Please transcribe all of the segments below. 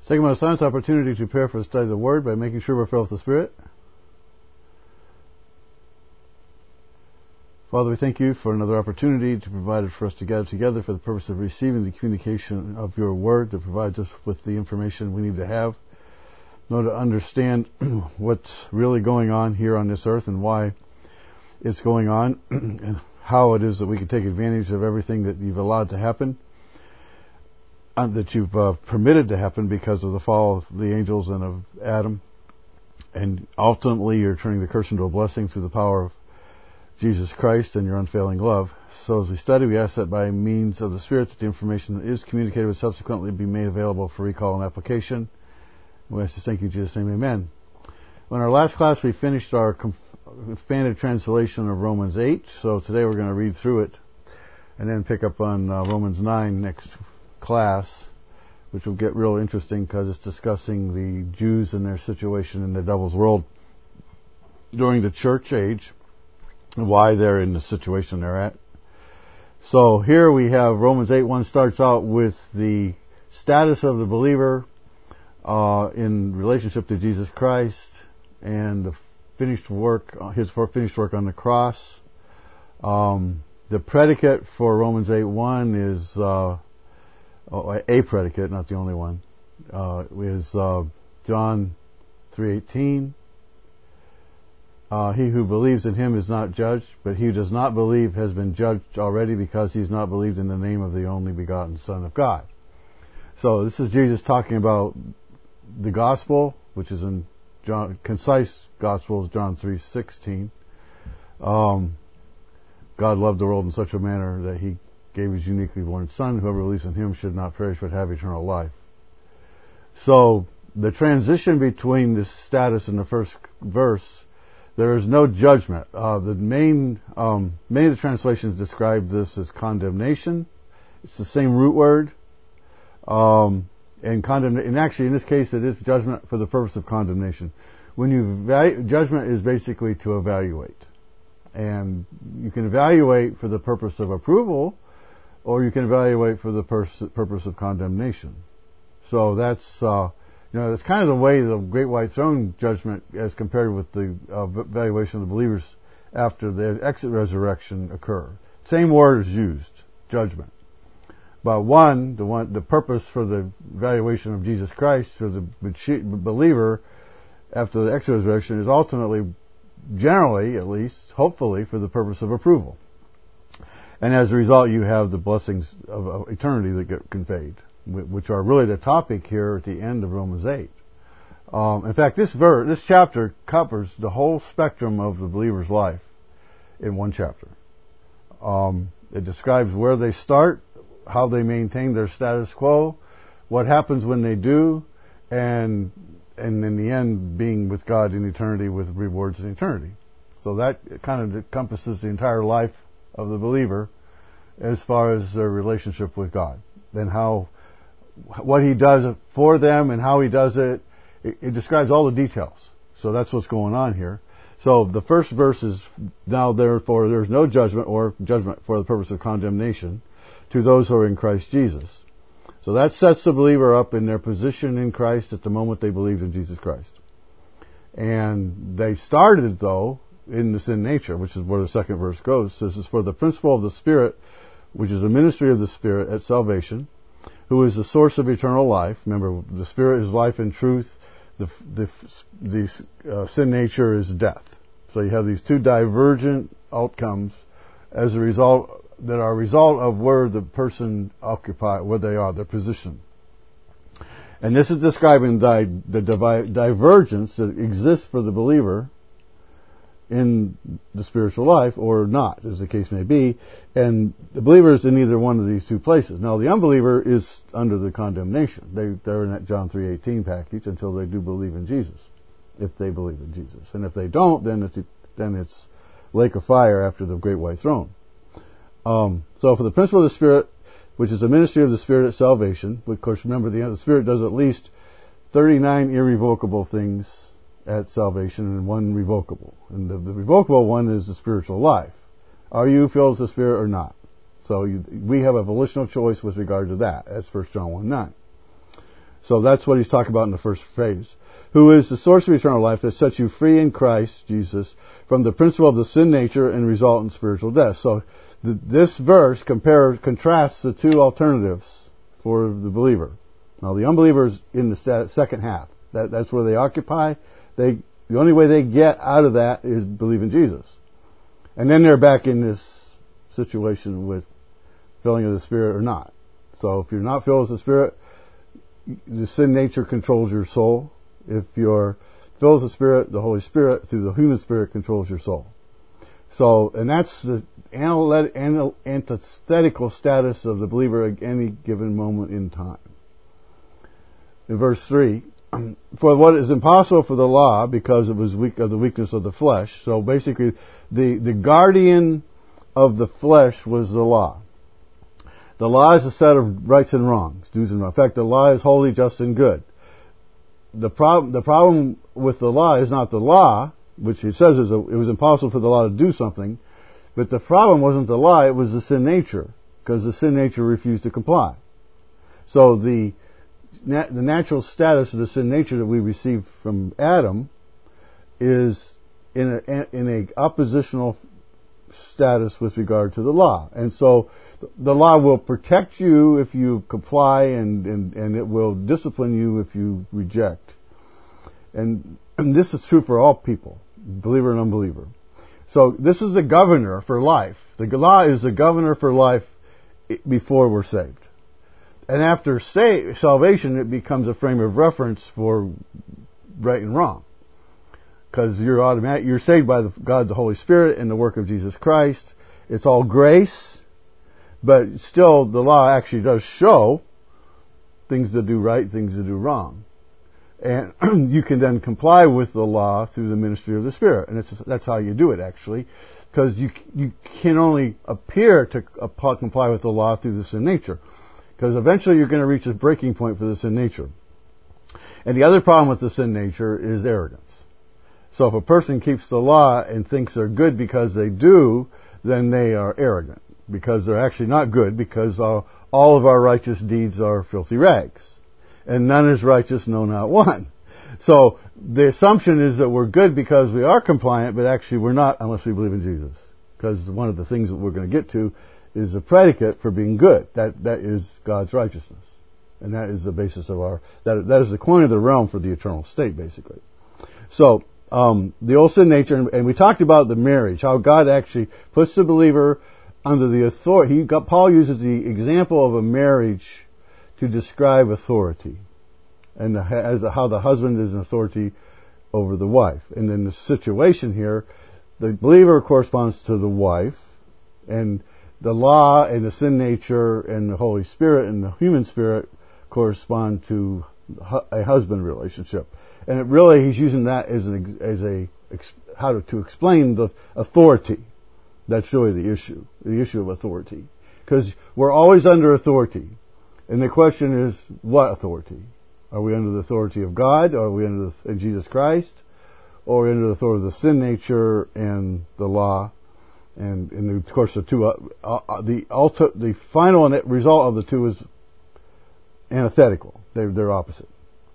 Take a moment of silence, opportunity to prepare for the study of the Word by making sure we're filled with the Spirit. Father, we thank you for another opportunity to provide it for us to gather together for the purpose of receiving the communication of your Word that provides us with the information we need to have in order to understand what's really going on here on this earth and why it's going on and how it is that we can take advantage of everything that you've allowed to happen, that you've permitted to happen because of the fall of the angels and of Adam. And ultimately you're turning the curse into a blessing through the power of Jesus Christ and your unfailing love. So as we study, we ask that by means of the Spirit that the information that is communicated will subsequently be made available for recall and application. We ask this, thank you in Jesus' name, amen. In our last class we finished our expanded translation of Romans 8, so today we're going to read through it and then pick up on Romans 9 next class, which will get real interesting because it's discussing the Jews and their situation in the devil's world during the church age and why they're in the situation they're at. So here we have Romans 8:1 starts out with the status of the believer in relationship to Jesus Christ and the finished work, his finished work on the cross. The predicate for Romans 8:1 is a predicate, not the only one, is John 3:18. He who believes in him is not judged, but he who does not believe has been judged already because he's not believed in the name of the only begotten Son of God. So this is Jesus talking about the gospel, which is in John, concise gospel is John 3:16. God loved the world in such a manner that he gave his uniquely born Son. Whoever believes in him should not perish but have eternal life. So the transition between this status in the first verse, there is no judgment. Many of the translations describe this as condemnation. It's the same root word. And actually in this case it is judgment for the purpose of condemnation. Judgment is basically to evaluate. And you can evaluate for the purpose of approval, or you can evaluate for the purpose of condemnation. So that's that's kind of the way the Great White Throne judgment, as compared with the evaluation of the believers after the exit resurrection occur. Same word is used, judgment. But the purpose for the evaluation of Jesus Christ for the believer after the exit resurrection is ultimately, generally at least, hopefully, for the purpose of approval. And as a result, you have the blessings of eternity that get conveyed, which are really the topic here at the end of Romans 8. In fact, this chapter covers the whole spectrum of the believer's life in one chapter. It describes where they start, how they maintain their status quo, what happens when they do, and in the end, being with God in eternity with rewards in eternity. So that kind of encompasses the entire life of the believer as far as their relationship with God. Then what he does for them and how he does it, it describes all the details. So that's what's going on here. So the first verse is, now therefore there's no judgment or judgment for the purpose of condemnation to those who are in Christ Jesus. So that sets the believer up in their position in Christ at the moment they believed in Jesus Christ. And they started, though, in the sin nature, which is where the second verse goes. This is for the principle of the Spirit, which is the ministry of the Spirit at salvation, who is the source of eternal life. Remember, the Spirit is life and truth. The sin nature is death. So you have these two divergent outcomes as a result that are a result of where the person occupies, where they are, their position. And this is describing the divergence that exists for the believer in the spiritual life, or not, as the case may be. And the believer is in either one of these two places. Now, the unbeliever is under the condemnation. They're in that John 3:18 package until they do believe in Jesus, if they believe in Jesus. And if they don't, then it's lake of fire after the Great White Throne. So for the principle of the Spirit, which is the ministry of the Spirit at salvation, of course, remember the Spirit does at least 39 irrevocable things at salvation and one revocable. And the revocable one is the spiritual life. Are you filled with the Spirit or not? So we have a volitional choice with regard to that. That's 1 John 1:9. So that's what he's talking about in the first phrase. Who is the source of eternal life that sets you free in Christ Jesus from the principle of the sin nature and result in spiritual death. So this verse contrasts the two alternatives for the believer. Now the unbeliever is in the second half. That's where they occupy. The only way they get out of that is believe in Jesus. And then they're back in this situation with filling of the Spirit or not. So if you're not filled with the Spirit, the sin nature controls your soul. If you're filled with the Spirit, the Holy Spirit, through the human spirit, controls your soul. So, and that's the antithetical status of the believer at any given moment in time. In verse 3, for what is impossible for the law, because it was weak of the weakness of the flesh. So basically, the guardian of the flesh was the law. The law is a set of rights and wrongs, do's and don'ts. In fact, the law is holy, just, and good. The problem with the law is not the law, which he says it was impossible for the law to do something, but the problem wasn't the law, it was the sin nature, because the sin nature refused to comply. So the natural status of the sin nature that we received from Adam is in a oppositional status with regard to the law. And so the law will protect you if you comply, and it will discipline you if you reject. And this is true for all people, believer and unbeliever. So this is a governor for life. The law is the governor for life before we're saved. And after salvation, it becomes a frame of reference for right and wrong. Because you're saved by God the Holy Spirit and the work of Jesus Christ. It's all grace, but still the law actually does show things to do right, things to do wrong. And you can then comply with the law through the ministry of the Spirit. And that's how you do it, actually. Because you can only appear to comply with the law through the sin nature. Because eventually you're going to reach a breaking point for the sin nature. And the other problem with the sin nature is arrogance. So if a person keeps the law and thinks they're good because they do, then they are arrogant. Because they're actually not good, because all of our righteous deeds are filthy rags. And none is righteous, no, not one. So the assumption is that we're good because we are compliant, but actually we're not unless we believe in Jesus. Because one of the things that we're going to get to is the predicate for being good. That is God's righteousness. And that is the basis of that is the coin of the realm for the eternal state, basically. So, the old sin nature, and we talked about the marriage, how God actually puts the believer under the authority. Paul uses the example of a marriage to describe authority, and how the husband is an authority over the wife. And in the situation here, the believer corresponds to the wife, and the law and the sin nature and the Holy Spirit and the human spirit correspond to a husband relationship. And he's using that to explain the authority. That's really the issue of authority. Because we're always under authority. And the question is, what authority? Are we under the authority of God? Or are we under Jesus Christ? Or are we under the authority of the sin nature and the law? And of course, the two, the final result of the two is antithetical. They're opposite.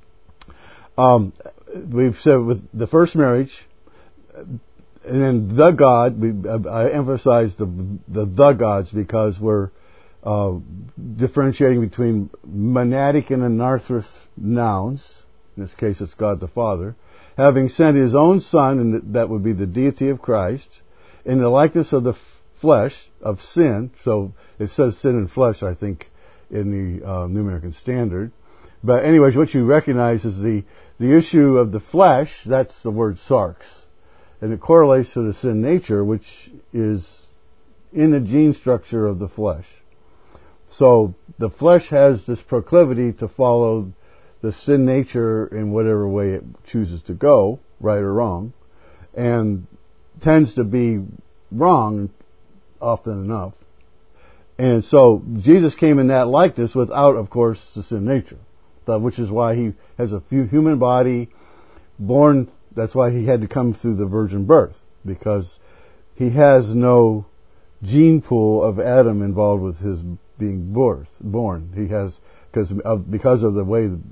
We've said with the first marriage, and then the God. I emphasize the gods because we're differentiating between monadic and anarthrous nouns. In this case, it's God the Father, having sent His own Son, and that would be the deity of Christ, in the likeness of the flesh of sin. So it says sin and flesh, I think, in the New American Standard. But anyways, what you recognize is the issue of the flesh. That's the word sarx, and it correlates to the sin nature, which is in the gene structure of the flesh. So the flesh has this proclivity to follow the sin nature in whatever way it chooses to go, right or wrong, and tends to be wrong often enough. And so Jesus came in that likeness without, of course, the sin nature, which is why He has a human body, born. That's why He had to come through the virgin birth, because He has no gene pool of Adam involved with His being born. He has, because of the way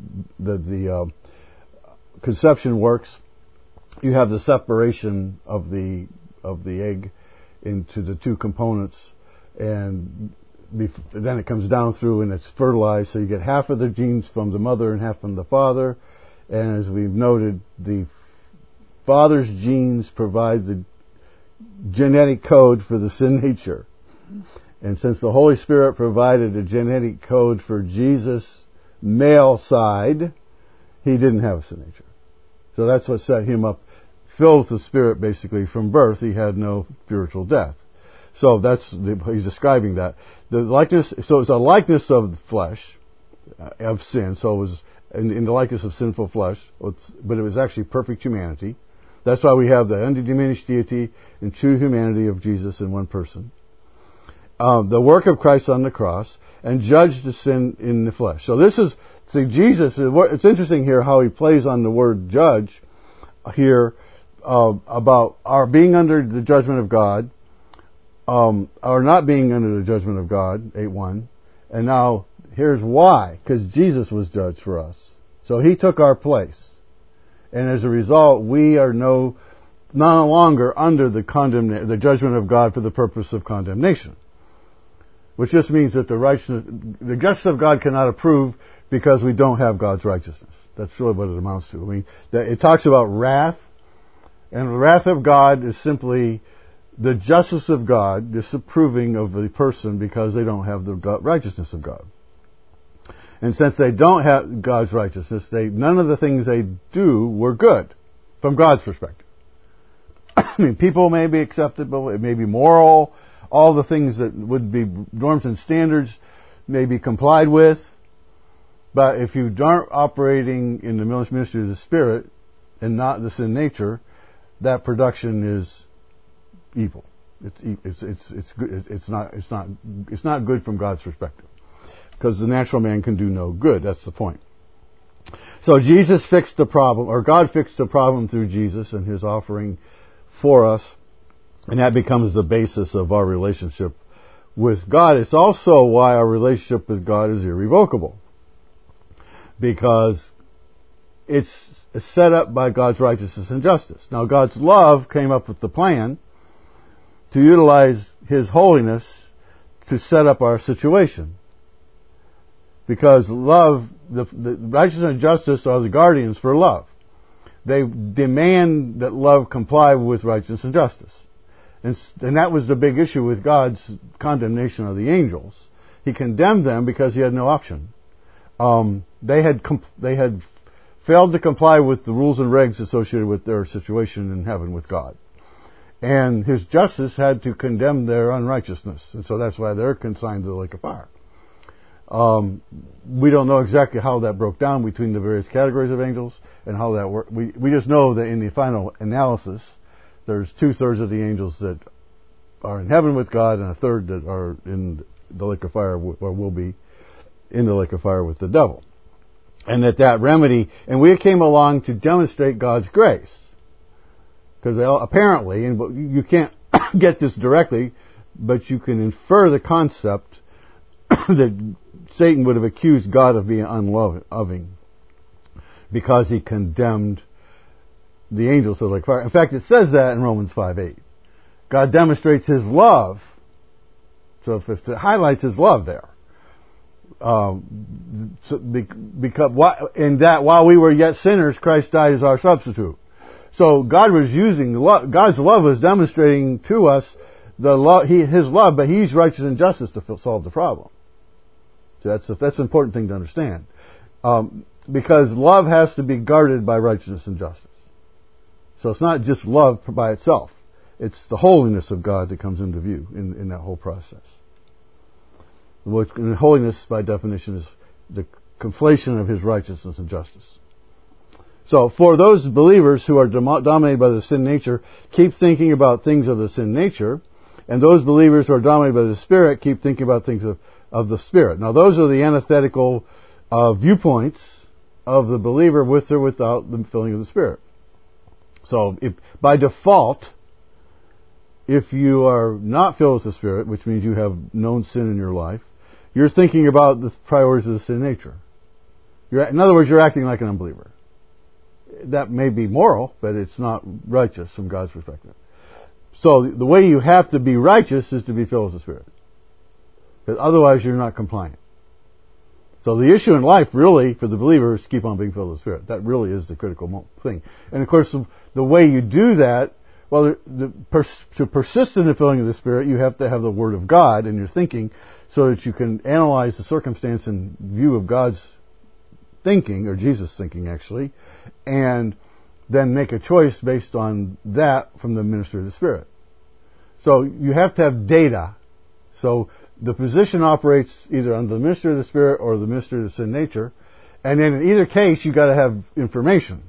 conception works, you have the separation of the egg into the two components, and then it comes down through and it's fertilized, so you get half of the genes from the mother and half from the father. And as we've noted, the father's genes provide the genetic code for the sin nature. And since the Holy Spirit provided a genetic code for Jesus' male side, he didn't have a sin nature. So that's what set him up, filled with the Spirit basically from birth. He had no spiritual death. So he's describing that. The likeness, so it's a likeness of the flesh, of sin. So it was in the likeness of sinful flesh, but it was actually perfect humanity. That's why we have the undiminished deity and true humanity of Jesus in one person. The work of Christ on the cross, and judged the sin in the flesh. So Jesus, it's interesting here how he plays on the word judge here, about our being under the judgment of God, or not being under the judgment of God, 8:1. And now, here's why. Because Jesus was judged for us. So he took our place. And as a result, we are no longer under the judgment of God for the purpose of condemnation. Which just means that the justice of God cannot approve because we don't have God's righteousness. That's really what it amounts to. I mean, it talks about wrath, and the wrath of God is simply the justice of God disapproving of the person because they don't have the righteousness of God. And since they don't have God's righteousness, none of the things they do were good from God's perspective. I mean, people may be acceptable, it may be moral, all the things that would be norms and standards may be complied with, but if you aren't operating in the ministry of the Spirit and not the sin nature, that production is evil. It's not good from God's perspective, because the natural man can do no good. That's the point. So Jesus fixed the problem, or God fixed the problem through Jesus and his offering for us, and that becomes the basis of our relationship with God. It's also why our relationship with God is irrevocable, because it's set up by God's righteousness and justice. Now, God's love came up with the plan to utilize his holiness to set up our situation. Because love, the righteousness and justice are the guardians for love. They demand that love comply with righteousness and justice. And that was the big issue with God's condemnation of the angels. He condemned them because he had no option. They had failed to comply with the rules and regs associated with their situation in heaven with God. And his justice had to condemn their unrighteousness. And so that's why they're consigned to the lake of fire. We don't know exactly how that broke down between the various categories of angels and how that worked. We just know that in the final analysis, there's 2/3 of the angels that are in heaven with God and 1/3 that are in the lake of fire, or will be in the lake of fire with the devil. And that remedy, and we came along to demonstrate God's grace. Because apparently, and you can't get this directly, but you can infer the concept that Satan would have accused God of being unloving because he condemned the angels to the lake of fire. In fact, it says that in Romans 5:8. God demonstrates his love. So if it highlights his love there. Because in that while we were yet sinners, Christ died as our substitute. So God was using God's love was demonstrating to us his love, but he's righteous and justice to solve the problem. So that's an important thing to understand, because love has to be guarded by righteousness and justice. So it's not just love by itself; it's the holiness of God that comes into view in that whole process. And holiness, by definition, is the conflation of his righteousness and justice. So, for those believers who are dominated by the sin nature, keep thinking about things of the sin nature, and those believers who are dominated by the Spirit keep thinking about things of the Spirit. Now, those are the antithetical viewpoints of the believer with or without the filling of the Spirit. So, by default, if you are not filled with the Spirit, which means you have known sin in your life, you're thinking about the priorities of the sin nature. In other words, you're acting like an unbeliever. That may be moral, but it's not righteous from God's perspective. So the way you have to be righteous is to be filled with the Spirit. Because otherwise you're not compliant. So the issue in life really for the believer is to keep on being filled with the Spirit. That really is the critical thing. And of course the way you do that, well, to persist in the filling of the Spirit, you have to have the Word of God in your thinking so that you can analyze the circumstance in view of God's thinking, or Jesus' thinking actually, and then make a choice based on that from the ministry of the Spirit. So you have to have data. So the position operates either under the ministry of the Spirit or the ministry of the sin nature, and then in either case you got to have information.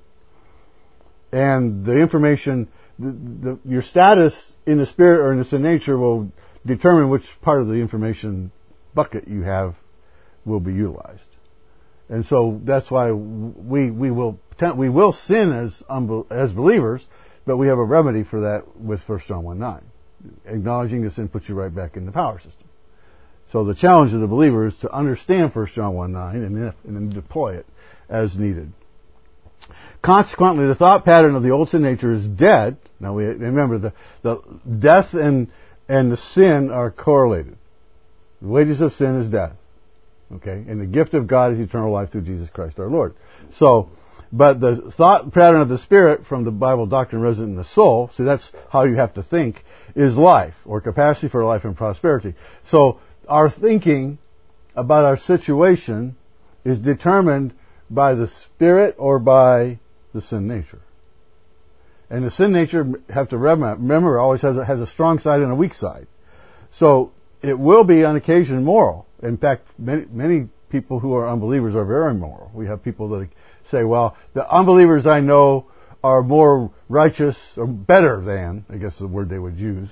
And the information, your status in the Spirit or in the sin nature will determine which part of the information bucket you have will be utilized. And so that's why we will sin as believers, but we have a remedy for that with 1 John 1:9. Acknowledging the sin puts you right back in the power system. So the challenge of the believer is to understand 1 John 1:9 and then deploy it as needed. Consequently, the thought pattern of the old sin nature is dead. Now we remember the death and the sin are correlated. The wages of sin is death. Okay, and the gift of God is eternal life through Jesus Christ our Lord. So, but the thought pattern of the Spirit from the Bible doctrine resident in the soul, see that's how you have to think, is life, or capacity for life and prosperity. So, our thinking about our situation is determined by the Spirit or by the sin nature. And the sin nature, have to remember, always has a strong side and a weak side. So, it will be on occasion moral. In fact, many people who are unbelievers are very moral. We have people that say, well, the unbelievers I know are more righteous or better than, I guess is the word they would use,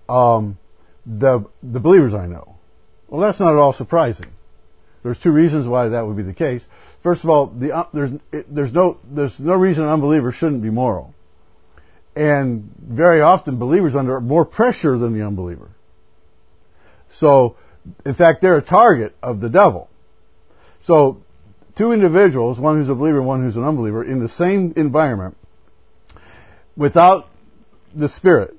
the believers I know. Well, that's not at all surprising. There's two reasons why that would be the case. First of all, there's no reason an unbeliever shouldn't be moral. And very often believers are under more pressure than the unbeliever. So, in fact, they're a target of the devil. So, two individuals, one who's a believer and one who's an unbeliever, in the same environment, without the Spirit,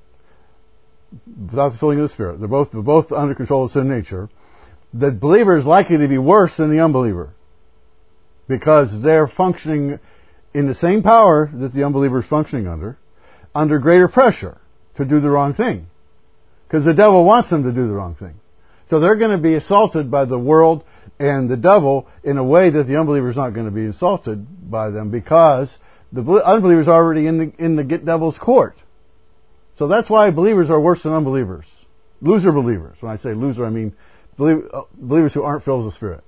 without the filling of the Spirit, they're both under control of sin nature, the believer is likely to be worse than the unbeliever. Because they're functioning in the same power that the unbeliever is functioning under greater pressure to do the wrong thing. Because the devil wants them to do the wrong thing. So they're going to be assaulted by the world and the devil in a way that the unbeliever is not going to be assaulted by them, because the unbeliever is already in the devil's court. So that's why believers are worse than unbelievers. Loser believers. When I say loser, I mean believers who aren't filled with the Spirit.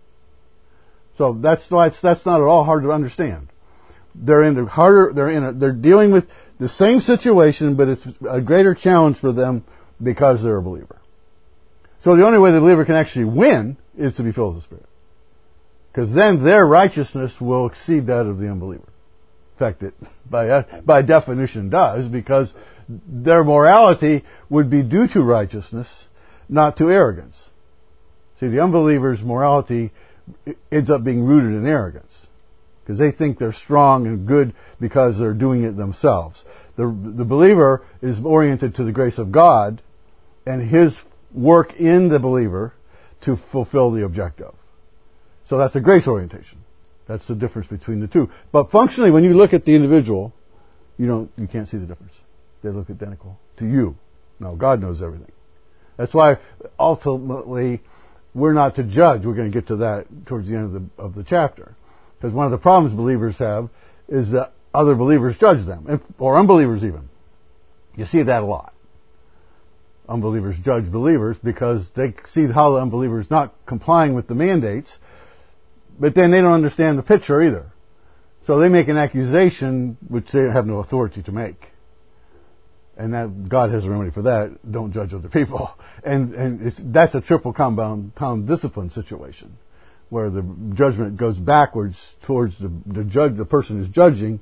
So that's not at all hard to understand. They're dealing with the same situation, but it's a greater challenge for them because they're a believer. So the only way the believer can actually win is to be filled with the Spirit. Because then their righteousness will exceed that of the unbeliever. In fact, it by definition does, because their morality would be due to righteousness, not to arrogance. See, the unbeliever's morality ends up being rooted in arrogance, because they think they're strong and good because they're doing it themselves. The believer is oriented to the grace of God and His work in the believer to fulfill the objective. So that's a grace orientation. That's the difference between the two. But functionally, when you look at the individual, you can't see the difference. They look identical to you. No, God knows everything. That's why ultimately we're not to judge. We're going to get to that towards the end of the chapter. Because one of the problems believers have is that other believers judge them, or unbelievers even. You see that a lot. Unbelievers judge believers because they see how the unbeliever is not complying with the mandates, but then they don't understand the picture either. So they make an accusation which they have no authority to make. And that God has a remedy for that. Don't judge other people. And that's a triple compound discipline situation, where the judgment goes backwards towards the person who's judging,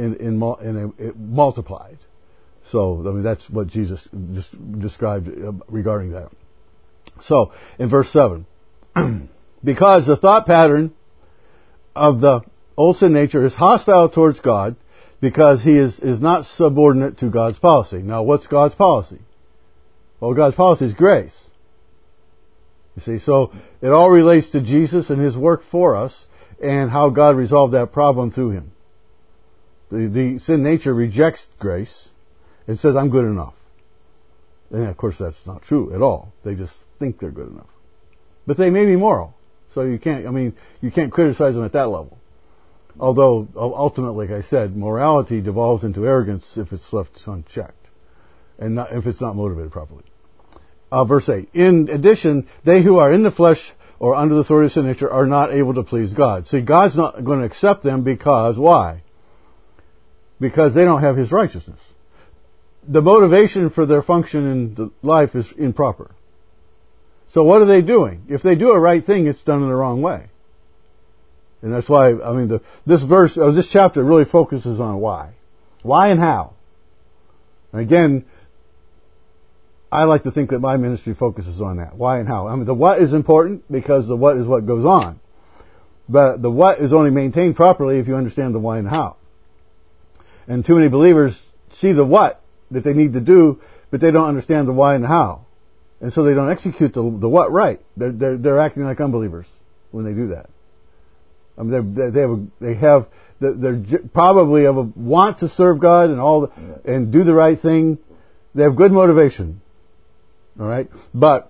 it multiplied. So, I mean, that's what Jesus just described regarding that. So, in verse 7, because the thought pattern of the old sin nature is hostile towards God because he is not subordinate to God's policy. Now, what's God's policy? Well, God's policy is grace. You see, so it all relates to Jesus and his work for us and how God resolved that problem through him. The sin nature rejects grace and says, I'm good enough. And of course that's not true at all. They just think they're good enough. But they may be moral. So you can't criticize them at that level. Although, ultimately, like I said, morality devolves into arrogance if it's left unchecked. And not, if it's not motivated properly. Verse 8. In addition, they who are in the flesh or under the authority of sin nature are not able to please God. See, God's not going to accept them because, why? Because they don't have his righteousness. The motivation for their function in life is improper. So what are they doing? If they do a right thing, it's done in the wrong way. And that's why, this chapter really focuses on why. Why and how. And again, I like to think that my ministry focuses on that. Why and how. The what is important because the what is what goes on. But the what is only maintained properly if you understand the why and how. And too many believers see the what that they need to do, but they don't understand the why and the how. And so they don't execute the what right. They're acting like unbelievers when they do that. They probably have a want to serve God and do the right thing. They have good motivation. All right? But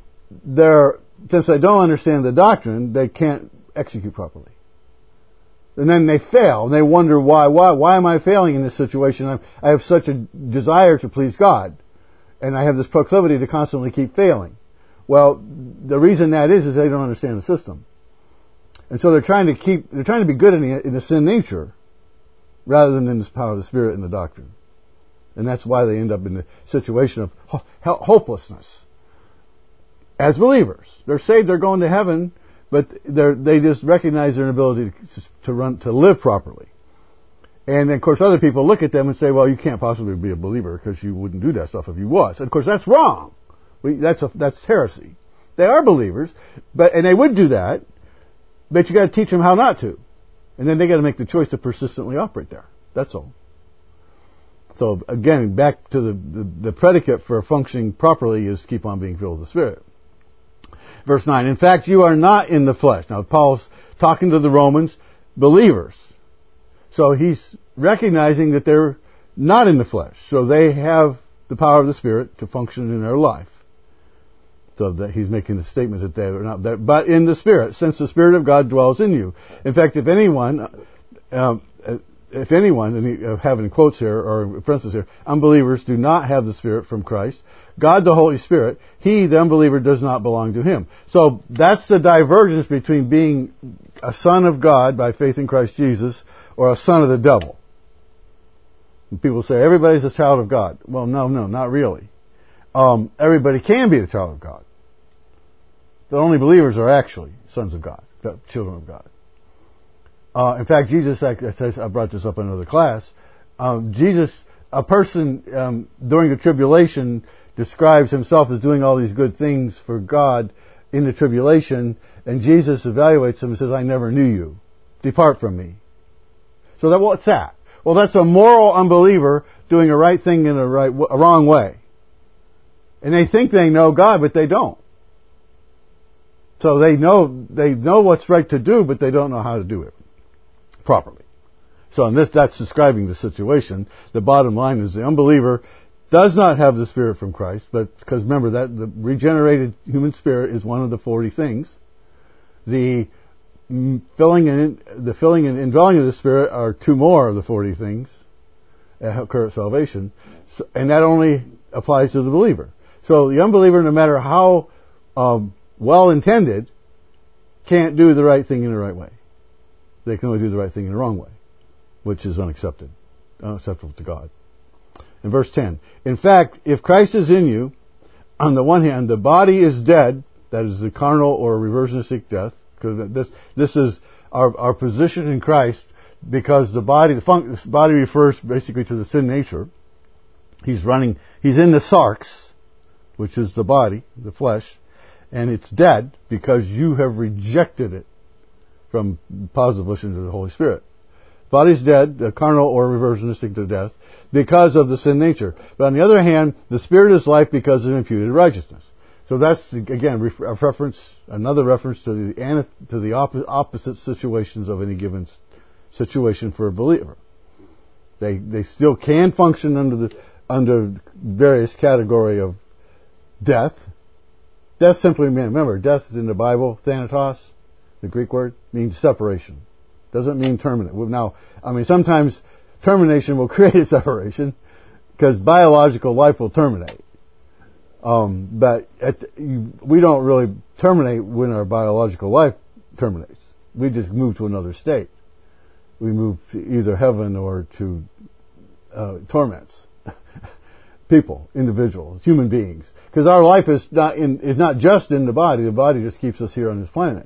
since they don't understand the doctrine, they can't execute properly. And then they fail, and they wonder why am I failing in this situation? I have such a desire to please God, and I have this proclivity to constantly keep failing. Well, the reason that is they don't understand the system. And so they're trying to be good in the sin nature, rather than in the power of the Spirit and the doctrine. And that's why they end up in the situation of hopelessness. As believers, they're saved, they're going to heaven, but they just recognize their inability to live properly. And then, of course, other people look at them and say, well, you can't possibly be a believer because you wouldn't do that stuff if you was. And of course, that's wrong. That's heresy. They are believers, and they would do that, but you got to teach them how not to. And then they got to make the choice to persistently operate there. That's all. So again, back to the predicate for functioning properly is keep on being filled with the Spirit. Verse 9, in fact, you are not in the flesh. Now, Paul's talking to the Romans, believers. So he's recognizing that they're not in the flesh. So they have the power of the Spirit to function in their life. So that he's making the statement that they are not there, but in the Spirit, since the Spirit of God dwells in you. In fact, if anyone, and I have in quotes here, or parentheses here, unbelievers do not have the Spirit from Christ. God, the Holy Spirit, he, the unbeliever, does not belong to him. So that's the divergence between being a son of God by faith in Christ Jesus or a son of the devil. And people say, everybody's a child of God. Well, no, not really. Everybody can be the child of God. The only believers are actually sons of God, children of God. In fact, Jesus, I brought this up in another class, a person during the tribulation describes himself as doing all these good things for God in the tribulation, and Jesus evaluates him and says, I never knew you. Depart from me. So what's that? Well, that's a moral unbeliever doing a right thing in a wrong way. And they think they know God, but they don't. So they know what's right to do, but they don't know how to do it properly. So that's describing the situation. The bottom line is the unbeliever does not have the Spirit from Christ, but because remember that the regenerated human spirit is one of the 40 things. The filling and indwelling of the Spirit are 2 more of the 40 things that occur at salvation, and that only applies to the believer. So the unbeliever, no matter how well intended, can't do the right thing in the right way. They can only do the right thing in the wrong way, which is unacceptable to God. In verse 10, in fact, if Christ is in you, on the one hand, the body is dead, that is the carnal or reversionistic death, because this is our position in Christ, because the body refers basically to the sin nature. He's in the sarx, which is the body, the flesh, and it's dead because you have rejected it from positive volition to the Holy Spirit. Body's dead, carnal or reversionistic to death, because of the sin nature. But on the other hand, the spirit is life because of imputed righteousness. So that's, again, another reference to the opposite situations of any given situation for a believer. They still can function under various category of death. Death simply means, remember, death in the Bible, thanatos, the Greek word, means separation. Doesn't mean terminate. Now, sometimes termination will create a separation because biological life will terminate. But we don't really terminate when our biological life terminates. We just move to another state. We move to either heaven or to torments. People, individuals, human beings. Because our life is not just in the body. The body just keeps us here on this planet.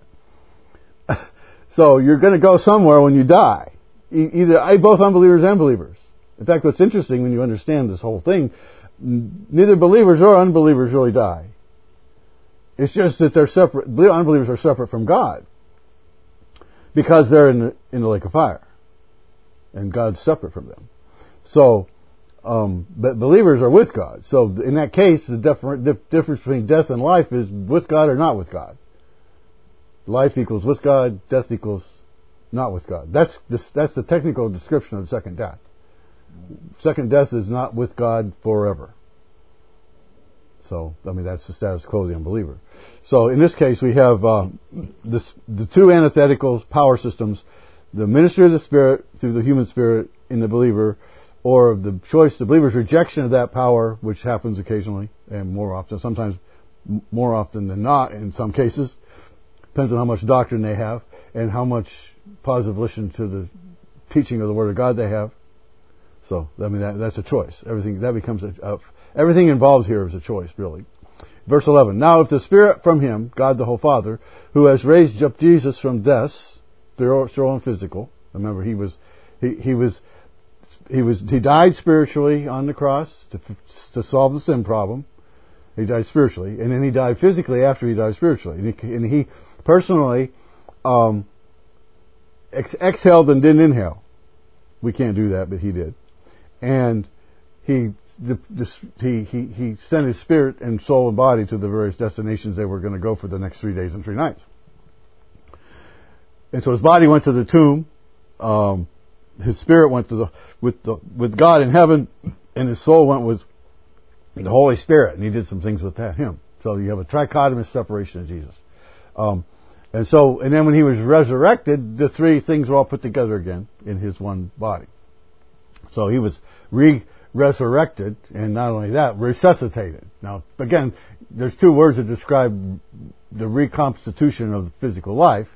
So you're going to go somewhere when you die. Both unbelievers and believers. In fact, what's interesting when you understand this whole thing, neither believers or unbelievers really die. It's just that they're separate. Unbelievers are separate from God because they're in the lake of fire, and God's separate from them. So, but believers are with God. So in that case, the difference between death and life is with God or not with God. Life equals with God, death equals not with God. That's the technical description of the second death. Second death is not with God forever. So, that's the status quo of the unbeliever. So, in this case, we have the two antithetical power systems, the ministry of the Spirit through the human spirit in the believer, or the believer's rejection of that power, which happens occasionally and more often, sometimes more often than not in some cases. Depends on how much doctrine they have and how much positive volition to the teaching of the Word of God they have. So, that's a choice. Everything involved here is a choice, really. Verse 11. Now, if the Spirit from Him, God the whole Father, who has raised up Jesus from death, spiritual and physical. Remember, He died spiritually on the cross to solve the sin problem. He died spiritually, and then He died physically after He died spiritually. And He personally exhaled and didn't inhale. We can't do that, but He did. And He sent His spirit and soul and body to the various destinations they were going to go for the next 3 days and 3 nights. And so His body went to the tomb. His spirit went to with God in heaven, and His soul went with the Holy Spirit, and He did some things with Him. So you have a trichotomous separation of Jesus. And then when He was resurrected, the three things were all put together again in His one body. So He was resurrected, and not only that, resuscitated. Now, again, there's two words that describe the reconstitution of physical life.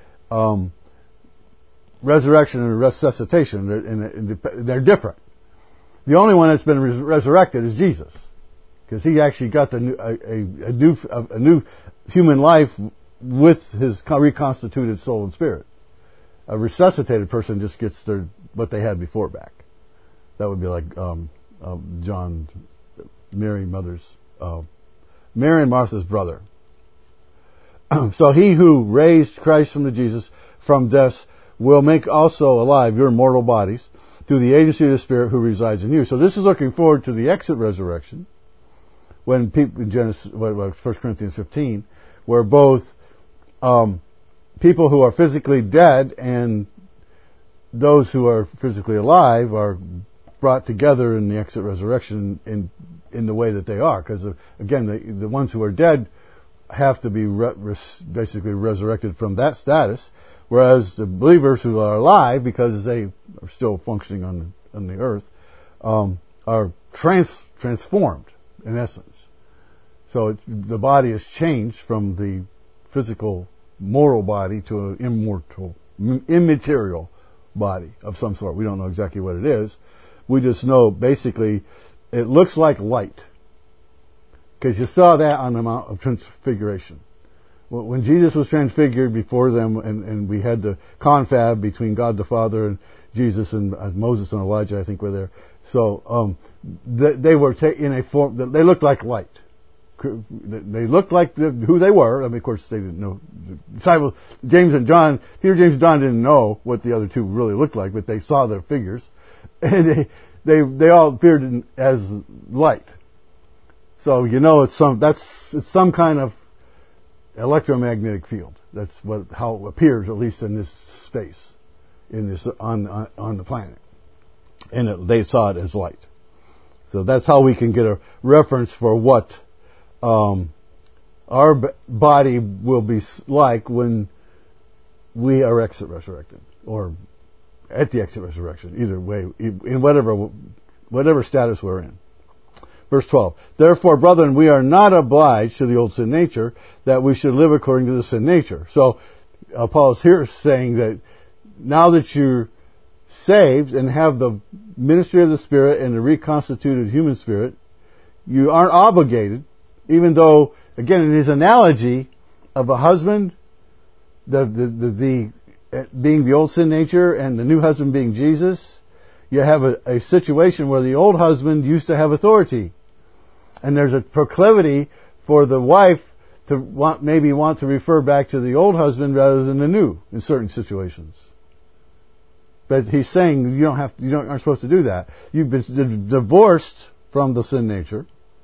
Resurrection and resuscitation, they're different. The only one that's been resurrected is Jesus, because He actually got a new human life with His reconstituted soul and spirit. A resuscitated person just gets what they had before back. That would be like Mary and Martha's brother. So He who raised Christ from death will make also alive your mortal bodies through the agency of the Spirit who resides in you. So this is looking forward to the exit resurrection, when people in 1 Corinthians 15, where both people who are physically dead and those who are physically alive are brought together in the exit resurrection in the way that they are. Because, again, the ones who are dead have to be basically resurrected from that status, whereas the believers who are alive, because they are still functioning on the earth, are transformed, in essence. So the body is changed from the physical, mortal body to an immaterial body of some sort. We don't know exactly what it is. We just know, basically, it looks like light. Because you saw that on the Mount of Transfiguration. When Jesus was transfigured before them, and we had the confab between God the Father and Jesus, and Moses and Elijah, I think, were there. So they were in a form, they looked like light. They looked like who they were. I mean, of course, they didn't know. Disciples, Peter, James, and John didn't know what the other two really looked like, but they saw their figures, and they all appeared as light. So it's some kind of electromagnetic field. That's how it appears, at least in this space, on the planet, and they saw it as light. So that's how we can get a reference for what our body will be like when we are exit resurrected, or at the exit resurrection. Either way, in whatever status we're in. Verse 12. Therefore, brethren, we are not obliged to the old sin nature, that we should live according to the sin nature. So Paul is here saying that now that you're saved and have the ministry of the Spirit and the reconstituted human spirit, you aren't obligated, even though, again, in his analogy of a husband, the being the old sin nature and the new husband being Jesus, you have a situation where the old husband used to have authority. And there's a proclivity for the wife to want to refer back to the old husband rather than the new in certain situations. But he's saying you aren't supposed to do that. You've been divorced from the sin nature,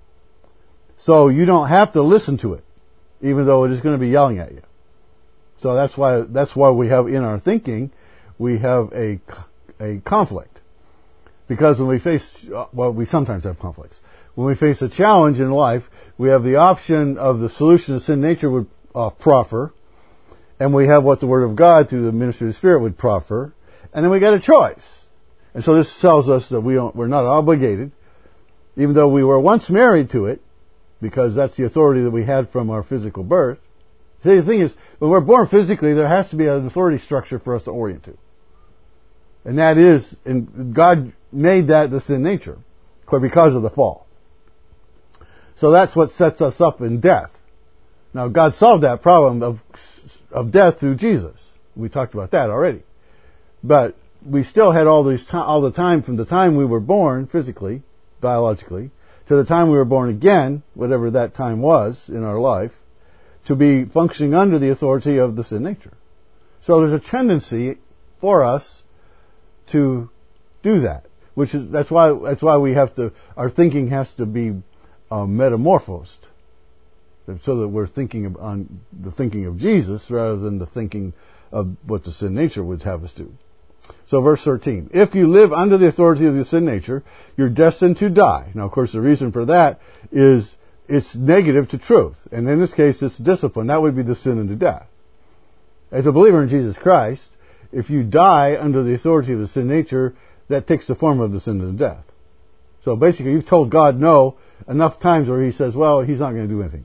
so you don't have to listen to it, even though it is going to be yelling at you. So that's why we have in our thinking we have a conflict, because when we face we sometimes have conflicts. When we face a challenge in life, we have the option of the solution that sin nature would proffer, and we have what the Word of God through the ministry of the Spirit would proffer, and then we got a choice. And so this tells us that we're not obligated, even though we were once married to it, because that's the authority that we had from our physical birth. See, the thing is, when we're born physically, there has to be an authority structure for us to orient to. And that is, and God made that the sin nature, because of the fall. So that's what sets us up in death. Now, God solved that problem of death through Jesus. We talked about that already. But we still had all the time from the time we were born physically, biologically, to the time we were born again, whatever that time was in our life, to be functioning under the authority of the sin nature. So there's a tendency for us to do that, that's why we have to, our thinking has to be metamorphosed, so that we're thinking on the thinking of Jesus rather than the thinking of what the sin nature would have us do. So verse 13, if you live under the authority of the sin nature, you're destined to die. Now, of course, the reason for that is it's negative to truth. And in this case, it's discipline. That would be the sin unto death. As a believer in Jesus Christ, if you die under the authority of the sin nature, that takes the form of the sin unto death. So basically, you've told God no enough times where he says, well, he's not going to do anything.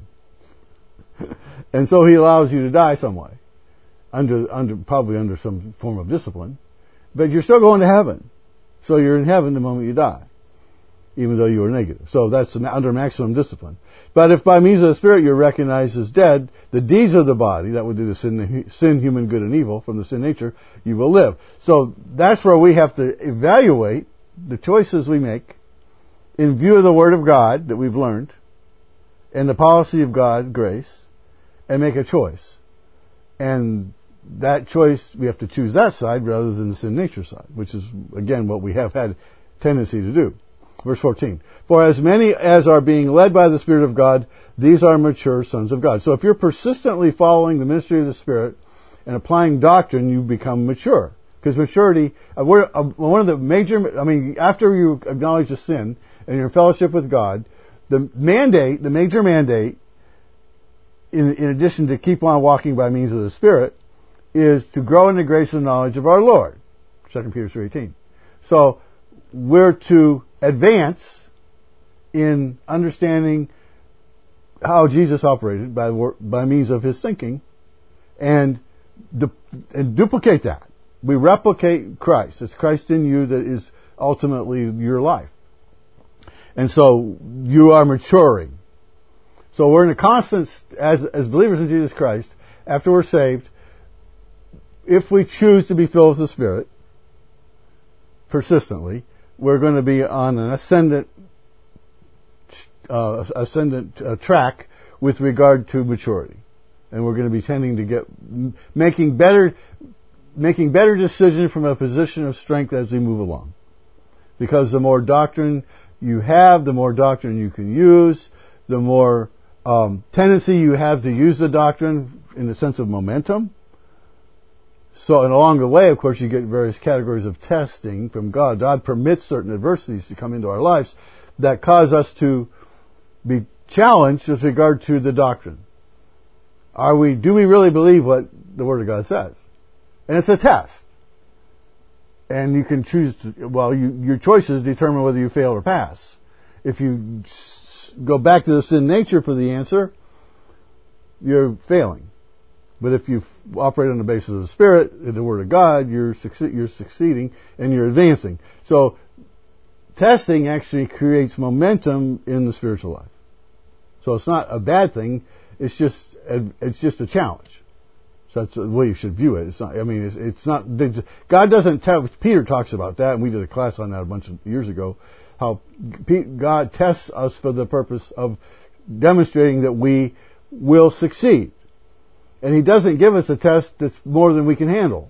And so he allows you to die some way, probably under some form of discipline. But you're still going to heaven. So you're in heaven the moment you die, even though you were negative. So that's under maximum discipline. But if by means of the Spirit you're recognized as dead, the deeds of the body, that would do the sin, human, good, and evil, from the sin nature, you will live. So that's where we have to evaluate the choices we make in view of the Word of God that we've learned, and the policy of God, grace, and make a choice. And that choice, we have to choose that side rather than the sin nature side, which is, again, what we have had tendency to do. Verse 14. For as many as are being led by the Spirit of God, these are mature sons of God. So if you're persistently following the ministry of the Spirit and applying doctrine, you become mature. Because maturity, one of the major, after you acknowledge the sin and you're in fellowship with God, the major mandate, in addition to keep on walking by means of the Spirit, is to grow in the grace and knowledge of our Lord. 2 Peter 3:18. So we're to advance in understanding how Jesus operated by means of his thinking, and duplicate that. We replicate Christ. It's Christ in you that is ultimately your life. And so you are maturing. So we're in a constant, as believers in Jesus Christ, after we're saved, if we choose to be filled with the Spirit persistently, we're going to be on an ascendant ascendant track with regard to maturity, and we're going to be tending to get making better decisions from a position of strength as we move along. Because the more doctrine you have, the more doctrine you can use, the more tendency you have to use the doctrine in the sense of momentum. So, and along the way, of course, you get various categories of testing from God. God permits certain adversities to come into our lives that cause us to be challenged with regard to the doctrine. Do we really believe what the Word of God says? And it's a test. And you can choose your choices determine whether you fail or pass. If you go back to the sin nature for the answer, you're failing. But if you operate on the basis of the Spirit, the Word of God, you're succeeding and you're advancing. So, testing actually creates momentum in the spiritual life. So it's not a bad thing. It's just a challenge. So that's the way you should view it. It's not. I mean, it's not. God doesn't tell. Peter talks about that, and we did a class on that a bunch of years ago. How God tests us for the purpose of demonstrating that we will succeed. And He doesn't give us a test that's more than we can handle.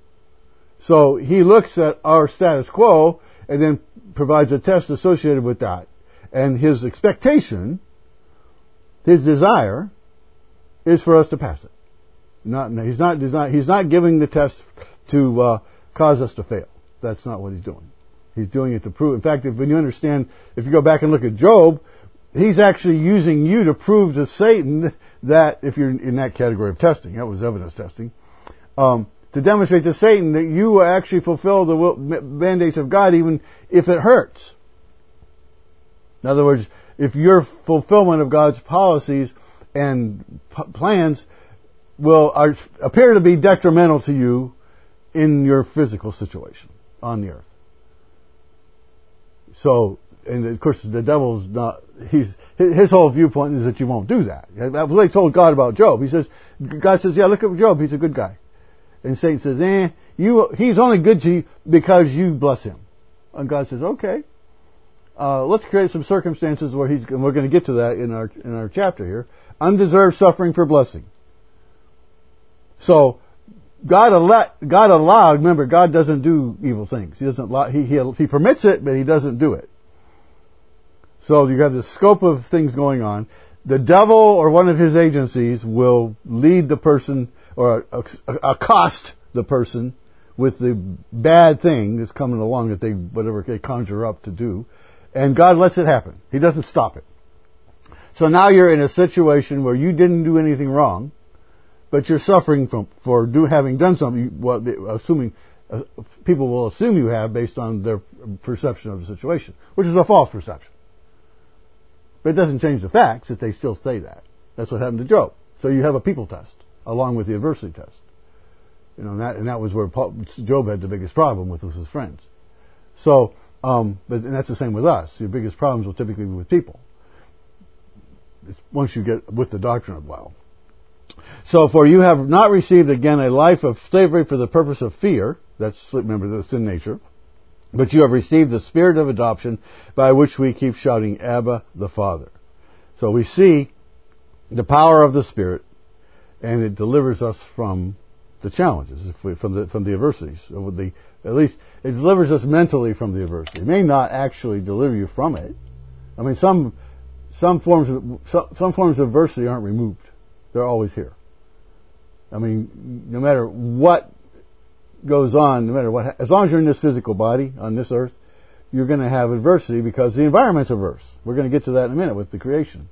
So He looks at our status quo and then provides a test associated with that. And His expectation, His desire, is for us to pass it. He's not giving the test to cause us to fail. That's not what He's doing. He's doing it to prove. In fact, if you go back and look at Job, He's actually using you to prove to Satan that, if you're in that category of testing, that was evidence testing, to demonstrate to Satan that you will actually fulfill the mandates of God even if it hurts. In other words, if your fulfillment of God's policies and plans appear to be detrimental to you in your physical situation on the earth. So, and of course, the devil's not. His whole viewpoint is that you won't do that. That's what He told God about Job. God says, "Yeah, look at Job. He's a good guy." And Satan says, he's only good to you because you bless him. And God says, "Okay, let's create some circumstances where and we're going to get to that in our chapter here. Undeserved suffering for blessing." So, God allowed. Remember, God doesn't do evil things. He doesn't. He permits it, but He doesn't do it. So you have the scope of things going on. The devil or one of his agencies will lead the person or accost the person with the bad thing that's coming along whatever they conjure up to do, and God lets it happen. He doesn't stop it. So now you're in a situation where you didn't do anything wrong, but you're suffering for having done something. People will assume you have based on their perception of the situation, which is a false perception. But it doesn't change the facts that they still say that. That's what happened to Job. So you have a people test along with the adversity test. And that was where Job had the biggest problem with his friends. So, and that's the same with us. Your biggest problems will typically be with people. Once you get with the doctrine of well. So, for you have not received again a life of slavery for the purpose of fear. Remember, the sin nature. But you have received the spirit of adoption by which we keep shouting, Abba, the Father. So we see the power of the Spirit, and it delivers us from the challenges, from the adversities. At least it delivers us mentally from the adversity. It may not actually deliver you from it. I mean, some forms of adversity aren't removed. They're always here. I mean, no matter what goes on, as long as you're in this physical body on this earth, you're going to have adversity because the environment's adverse. We're going to get to that in a minute with the creation.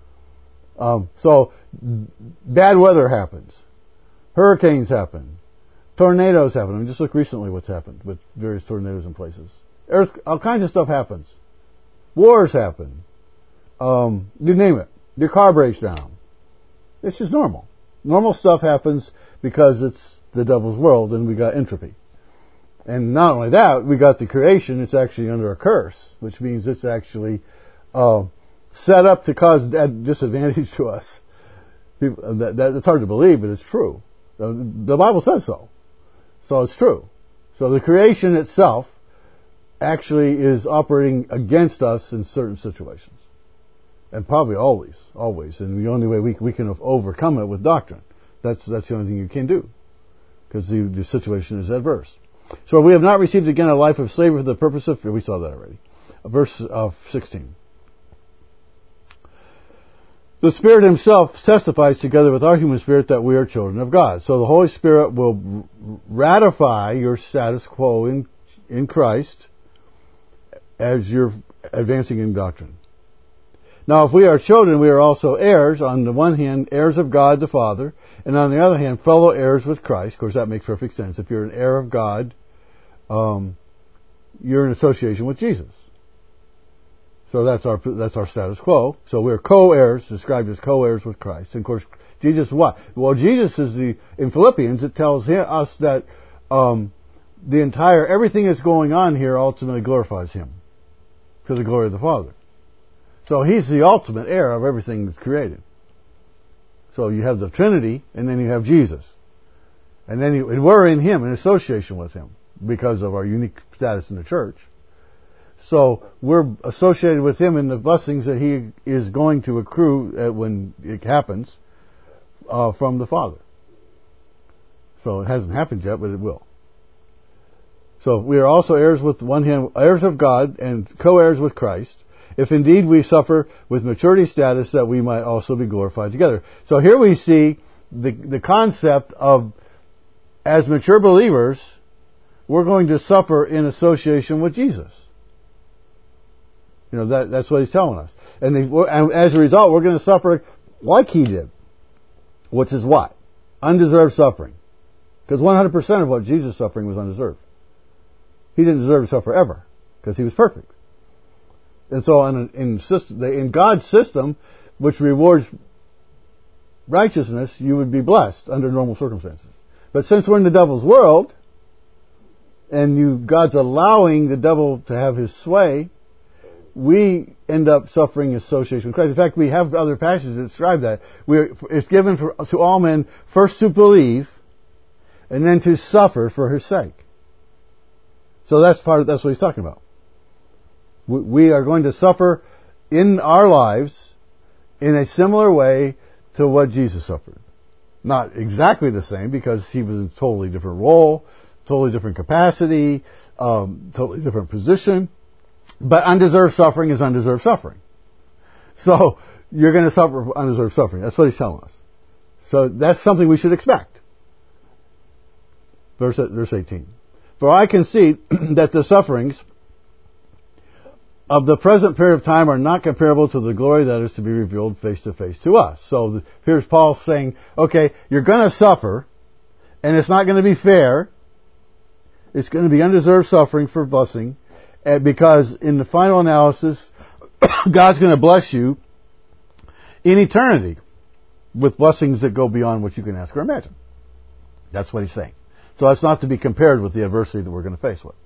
So bad weather happens, hurricanes happen, tornadoes happen. I mean, just look recently what's happened with various tornadoes in places. All kinds of stuff happens. Wars happen. You name it. Your car breaks down. It's just normal. Normal stuff happens because it's the devil's world, and we got entropy. And not only that, we got the creation. It's actually under a curse, which means it's actually set up to cause disadvantage to us. It's hard to believe, but it's true. The Bible says so. So it's true. So the creation itself actually is operating against us in certain situations. And probably always. And the only way we can overcome it with doctrine. That's the only thing you can do. Because the situation is adverse. So we have not received again a life of slavery for the purpose of fear. We saw that already. Verse 16. The Spirit Himself testifies together with our human spirit that we are children of God. So the Holy Spirit will ratify your status quo in Christ as you're advancing in doctrine. Now, if we are children, we are also heirs. On the one hand, heirs of God the Father, and on the other hand, fellow heirs with Christ. Of course, that makes perfect sense. If you're an heir of God, you're in association with Jesus. So that's our status quo. So we're co-heirs, described as co-heirs with Christ. And of course, Jesus what? Well, Jesus is in Philippians, it tells us that everything that's going on here ultimately glorifies Him to the glory of the Father. So He's the ultimate heir of everything that's created. So you have the Trinity, and then you have Jesus. And then we're in Him, in association with Him, because of our unique status in the church. So we're associated with Him in the blessings that He is going to accrue when it happens from the Father. So it hasn't happened yet, but it will. So we are also heirs with one hand, heirs of God and co-heirs with Christ, if indeed we suffer with maturity status, that we might also be glorified together. So here we see the concept of, as mature believers, we're going to suffer in association with Jesus. You know, that's what He's telling us. And as a result, we're going to suffer like He did. Which is what? Undeserved suffering. Because 100% of what Jesus' suffering was undeserved. He didn't deserve to suffer ever, because He was perfect. And so in God's system, which rewards righteousness, you would be blessed under normal circumstances. But since we're in the devil's world, and God's allowing the devil to have his sway, we end up suffering association with Christ. In fact, we have other passages that describe that. It's given to all men first to believe, and then to suffer for His sake. So that's what He's talking about. We are going to suffer in our lives in a similar way to what Jesus suffered. Not exactly the same, because He was in a totally different role, totally different capacity, totally different position. But undeserved suffering is undeserved suffering. So you're going to suffer undeserved suffering. That's what He's telling us. So that's something we should expect. Verse 18. For I concede that the sufferings of the present period of time are not comparable to the glory that is to be revealed face to face to us. So here's Paul saying, okay, you're going to suffer, and it's not going to be fair. It's going to be undeserved suffering for blessing, because in the final analysis, God's going to bless you in eternity with blessings that go beyond what you can ask or imagine. That's what he's saying. So that's not to be compared with the adversity that we're going to face with.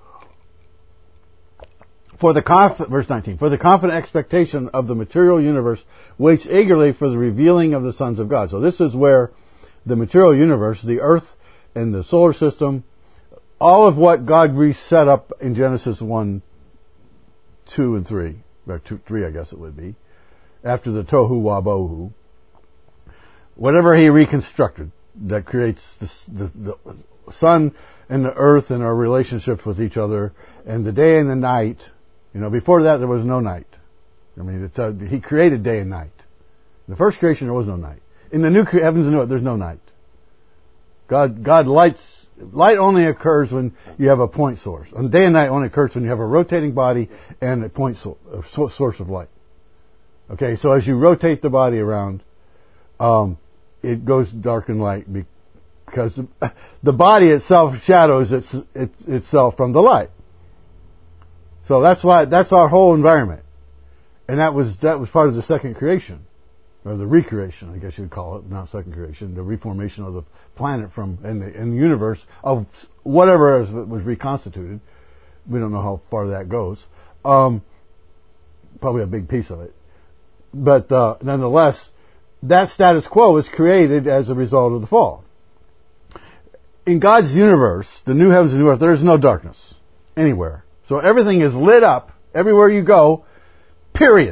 Verse 19, for the confident expectation of the material universe waits eagerly for the revealing of the sons of God. So this is where the material universe, the earth and the solar system, all of what God reset up in Genesis 1, 2, and 3, or 3 I guess it would be, after the tohu wabohu, whatever He reconstructed that creates the sun and the earth and our relationships with each other, and the day and the night. You know, before that there was no night. I mean, He created day and night. In the first creation there was no night. In the new heavens and new earth there's no night. Light only occurs when you have a point source. And day and night only occurs when you have a rotating body and a point source of light. Okay, so as you rotate the body around, it goes dark and light because the body itself shadows itself from the light. So that's our whole environment. And that was part of the second creation. Or the recreation, I guess you'd call it, not second creation, the reformation of the planet in the universe of whatever was reconstituted. We don't know how far that goes. Probably a big piece of it. But nonetheless, that status quo was created as a result of the fall. In God's universe, the new heavens and new earth, there is no darkness anywhere. So everything is lit up everywhere you go, period.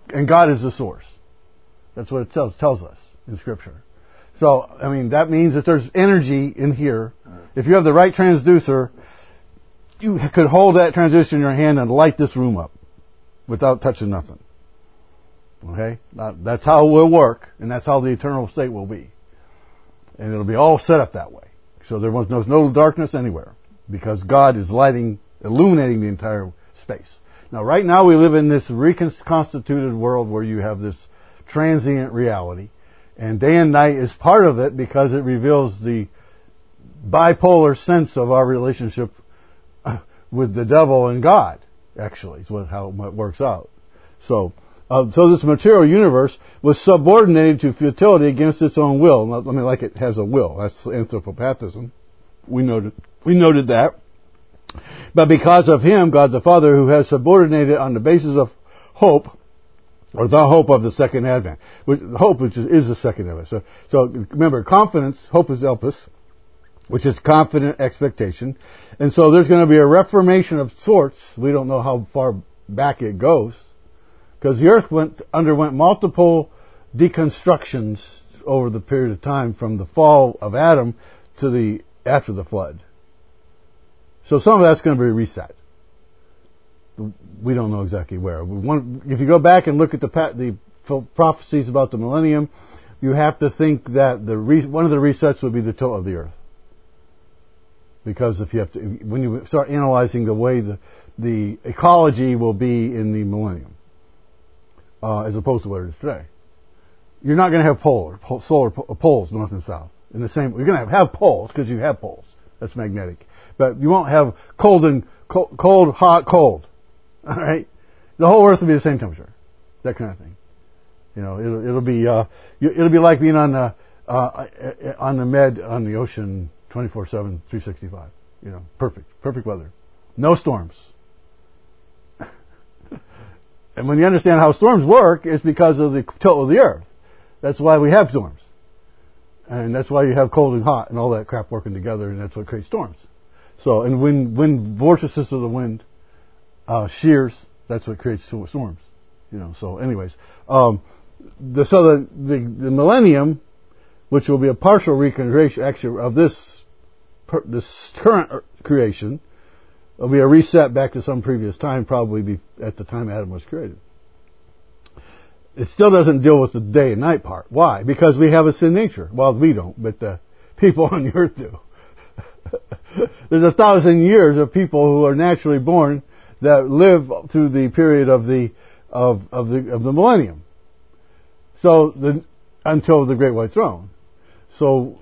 And God is the source. That's what it tells us in Scripture. So, I mean, that means that there's energy in here. If you have the right transducer, you could hold that transducer in your hand and light this room up without touching nothing. Okay? That's how it will work, and that's how the eternal state will be. And it'll be all set up that way. So there's no darkness anywhere, because God is illuminating the entire space. Now, right now we live in this reconstituted world where you have this transient reality, and day and night is part of it because it reveals the bipolar sense of our relationship with the devil and God. Actually, is how it works out. So this material universe was subordinated to futility against its own will. I mean, like it has a will. That's anthropopathism. We noted that. But because of him, God the Father, who has subordinated on the basis of hope, or the hope of the second advent. Hope, which is the second advent. So remember, confidence, hope is elpis, which is confident expectation. And so there's going to be a reformation of sorts. We don't know how far back it goes, because the earth underwent multiple deconstructions over the period of time from the fall of Adam to after the flood. So some of that's going to be reset. We don't know exactly where. If you go back and look at the prophecies about the millennium, you have to think that one of the resets would be the tilt of the earth. Because when you start analyzing the way the ecology will be in the millennium, as opposed to what it is today, you're not going to have solar poles north and south in the same. You're going to have poles because you have poles. That's magnetic, but you won't have cold, hot, cold. All right, the whole earth will be the same temperature, that kind of thing. You know, it'll be like being on the med on the ocean 24/7, 365. You know, perfect weather, no storms. And when you understand how storms work, it's because of the tilt of the earth. That's why we have storms, and that's why you have cold and hot and all that crap working together, and that's what creates storms. So, and when vortices of the wind shears, that's what creates storms. You know. So, anyways, the millennium, which will be a partial reconfiguration actually of this current creation, will be a reset back to some previous time, probably at the time Adam was created. It still doesn't deal with the day and night part. Why? Because we have a sin nature. Well, we don't, but the people on the earth do. There's 1,000 years of people who are naturally born that live through the period of the millennium. So until the Great White Throne. So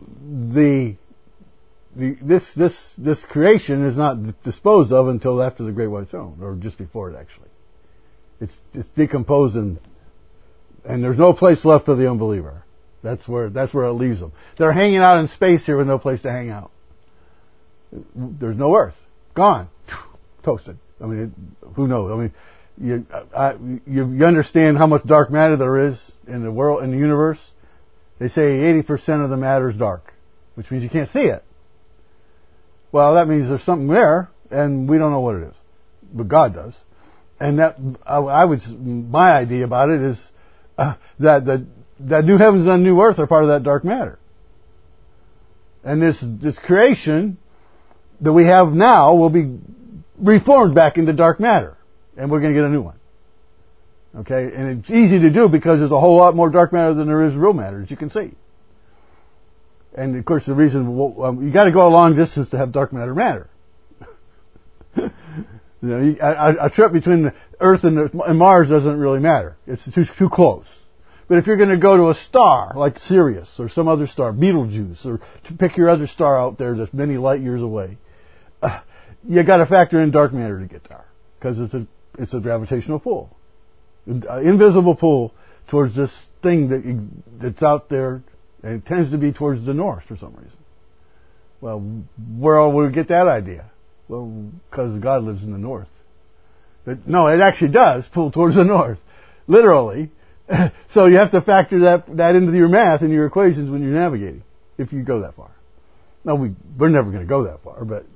this creation is not disposed of until after the Great White Throne, or just before it actually. It's decomposed and there's no place left for the unbeliever. That's where it leaves them. They're hanging out in space here with no place to hang out. There's no earth. Gone. Toasted. I mean, who knows? I mean, you understand how much dark matter there is in the world, in the universe? They say 80% of the matter is dark, which means you can't see it. Well, that means there's something there, and we don't know what it is, but God does. And my idea about it is that new heavens and new earth are part of that dark matter. And this creation that we have now will be reformed back into dark matter, and we're going to get a new one. Okay, and it's easy to do because there's a whole lot more dark matter than there is real matter, as you can see. And of course, the reason you got to go a long distance to have dark matter. You know, a trip between the Earth and Mars doesn't really matter. It's too close. But if you're going to go to a star like Sirius or some other star, Betelgeuse, or to pick your other star out there that's many light years away, you got to factor in dark matter to get there because it's a gravitational pull, invisible pull towards this thing that's out there, and it tends to be towards the north for some reason. Well, where will we get that idea? Well, because God lives in the north. But no, it actually does pull towards the north, literally. So you have to factor that into your math and your equations when you're navigating, if you go that far. Now, we're never going to go that far, but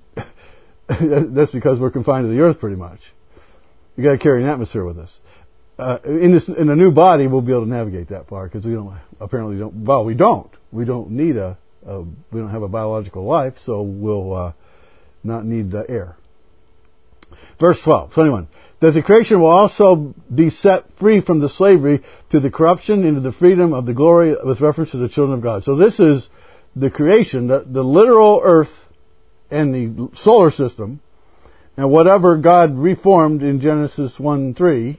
that's because we're confined to the earth pretty much. You got to carry an atmosphere with us. in the new body, we'll be able to navigate that far because we don't need we don't have a biological life, so we'll not need the air. Verse 12, 21. Thus the creation will also be set free from the slavery to the corruption into the freedom of the glory with reference to the children of God. So this is the creation, the literal earth and the solar system, and whatever God reformed in Genesis 1:3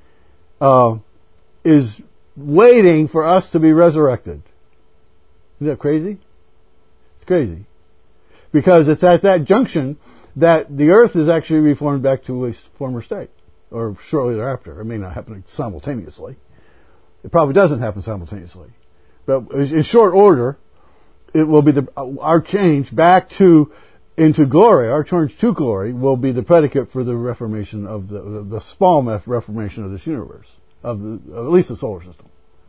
is waiting for us to be resurrected. Isn't that crazy? It's crazy. Because it's at that junction that the earth is actually reformed back to its former state, or shortly thereafter. It may not happen simultaneously. It probably doesn't happen simultaneously. But in short order, it will be our change back into glory, our change to glory, will be the predicate for the reformation of the small reformation of this universe, at least the solar system.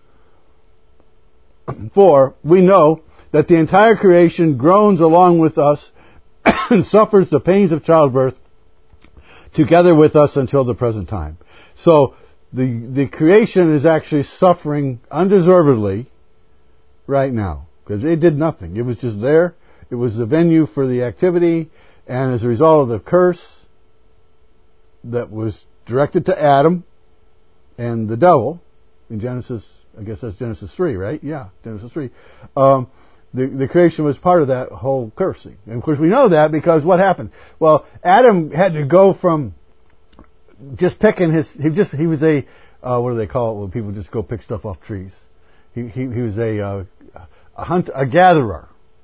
For we know that the entire creation groans along with us and suffers the pains of childbirth together with us until the present time. So the creation is actually suffering undeservedly right now because it did nothing. It was just there. It was the venue for the activity, and as a result of the curse that was directed to Adam and the devil in Genesis, I guess that's Genesis 3, right? Yeah, Genesis 3. The creation was part of that whole cursing. And of course we know that because what happened? Well, Adam had to go from just picking he was a, what do they call it when people just go pick stuff off trees? He was a gatherer.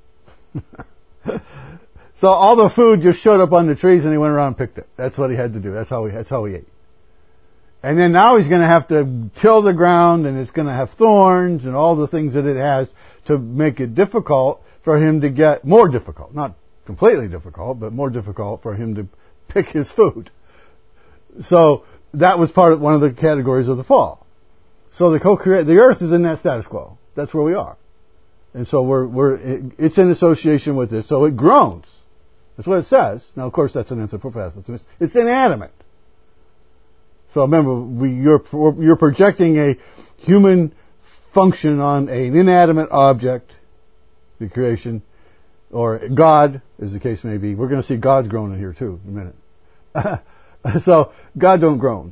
So all the food just showed up on the trees and he went around and picked it. That's what he had to do. That's how he ate. And then now he's going to have to till the ground, and it's going to have thorns and all the things that it has to make it difficult for him to get, more difficult, not completely difficult, but more difficult for him to pick his food. So that was one of the categories of the fall. So the earth is in that status quo. That's where we are. And so it's in association with this. So it groans. That's what it says. Now, of course, that's an anthropopathism. It's inanimate. So remember, you're projecting a human function on an inanimate object, the creation, or God, as the case may be. We're going to see God groaning here too in a minute. So God don't groan.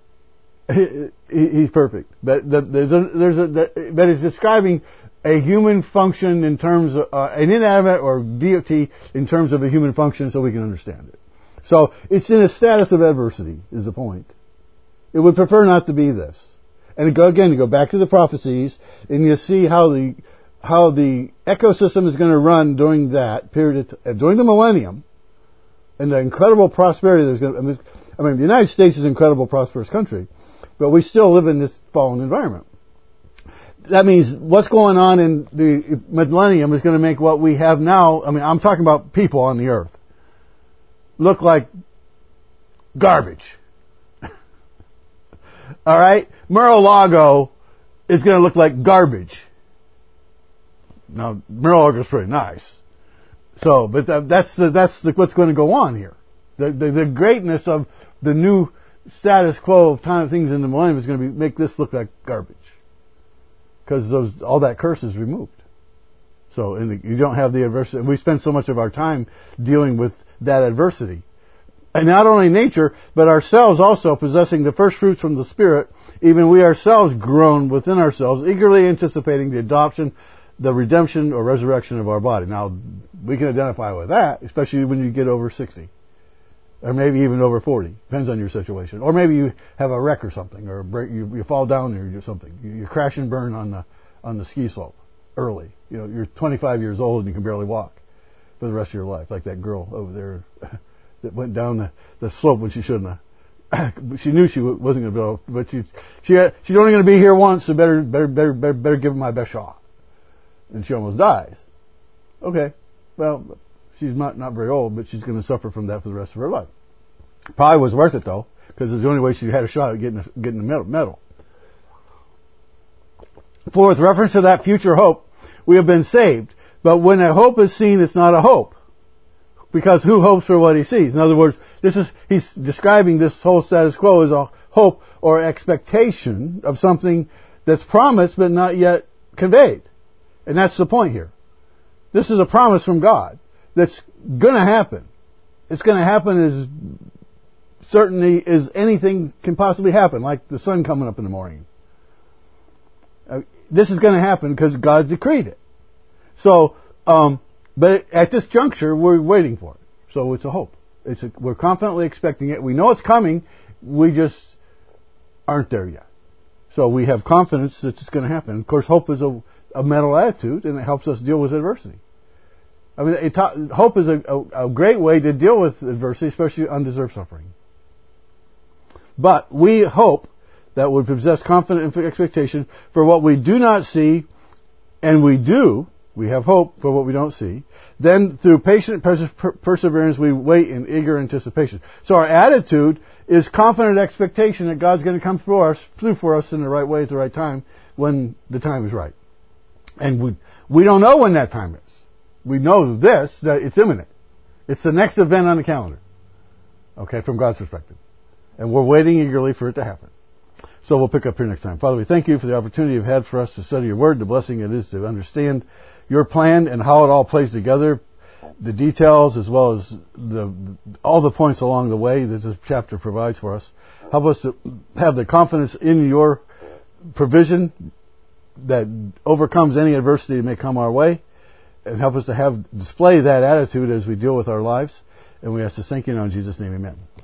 He's perfect, but it's describing a human function in terms of an inanimate or deity in terms of a human function, so we can understand it. So it's in a status of adversity, is the point. It would prefer not to be this. And you go back to the prophecies, and you see how the ecosystem is going to run during that period, during the millennium, and the incredible prosperity there's going to. The United States is an incredible prosperous country, but we still live in this fallen environment. That means what's going on in the millennium is going to make what we have now. I'm talking about people on the earth look like garbage. All right, Mar-a-Lago is going to look like garbage. Now, Mar-a-Lago is pretty nice. So, but that's what's going to go on here. The greatness of the new status quo of things in the millennium is going to make this look like garbage, because all that curse is removed. So, you don't have the adversity. We spend so much of our time dealing with that adversity. And not only nature, but ourselves also possessing the first fruits from the Spirit, even we ourselves groan within ourselves, eagerly anticipating the adoption, the redemption or resurrection of our body. Now, we can identify with that, especially when you get over 60. Or maybe even over 40. Depends on your situation. Or maybe you have a wreck or something, or you fall down or something. You crash and burn on the ski slope early. You're 25 years old and you can barely walk for the rest of your life, like that girl over there that went down the slope when she shouldn't have. She knew she wasn't going to be able, but she's only going to be here once, so better give her my best shot. And she almost dies. Okay, well, she's not very old, but she's going to suffer from that for the rest of her life. Probably was worth it though, because it's the only way she had a shot at getting the medal. For with reference to that future hope, we have been saved. But when a hope is seen, it's not a hope. Because who hopes for what he sees? In other words, he's describing this whole status quo as a hope or expectation of something that's promised but not yet conveyed. And that's the point here. This is a promise from God that's going to happen. It's going to happen as certainly as anything can possibly happen, like the sun coming up in the morning. This is going to happen because God decreed it. So, but at this juncture, we're waiting for it. So it's a hope. We're confidently expecting it. We know it's coming. We just aren't there yet. So we have confidence that it's going to happen. Of course, hope is a mental attitude, and it helps us deal with adversity. I mean, hope is a great way to deal with adversity, especially undeserved suffering. But we hope that we possess confident expectation for what we do not see, and we have hope for what we don't see. Then, through patient perseverance, we wait in eager anticipation. So our attitude is confident expectation that God's going to come through for us in the right way at the right time when the time is right. And we don't know when that time is. We know this, that it's imminent. It's the next event on the calendar. Okay, from God's perspective. And we're waiting eagerly for it to happen. So we'll pick up here next time. Father, we thank you for the opportunity you've had for us to study your word, the blessing it is to understand your plan and how it all plays together, the details as well as all the points along the way that this chapter provides for us. Help us to have the confidence in your provision that overcomes any adversity that may come our way, and help us to display that attitude as we deal with our lives. And we ask this, thank you now in Jesus' name, amen.